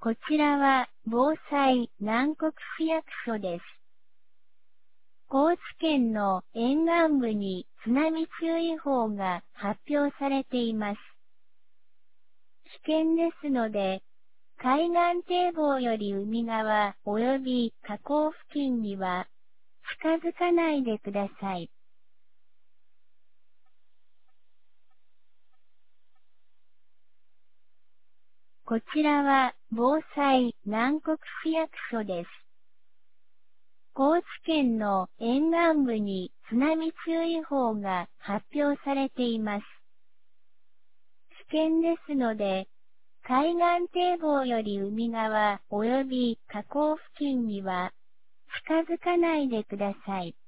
こちらは、防災南国市役所です。高知県の沿岸部に津波注意報が発表されています。危険ですので、海岸堤防より海側及び河口付近には近づかないでください。こちらは、防災南国市役所です。高知県の沿岸部に津波注意報が発表されています。危険ですので、海岸堤防より海側及び河口付近には近づかないでください。